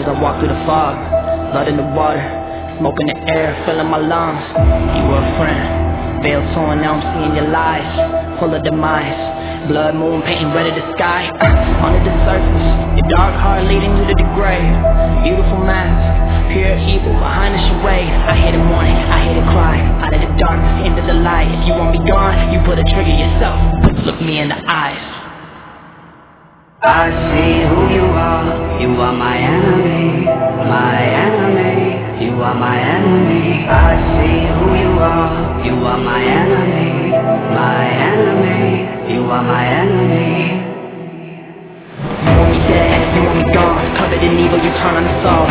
as I walk through the fog. Blood in the water, smoke in the air, filling my lungs. You were a friend, veil torn, now I'm seeing your lies, full of demise. Blood moon painting red of the sky. Under the surface, your dark heart leading you to the grave. Beautiful mask, pure evil behind the charade. I hear the mourning, I hear the cry. Out of the darkness, into the light. If you want me gone, you put a trigger yourself. Look me in the eyes. I see who you are. You are my enemy, my enemy. You are my enemy. I see who you are. You are my enemy, my enemy. You are my enemy. You want me dead, you want me gone. Covered in evil, you turn on the soul.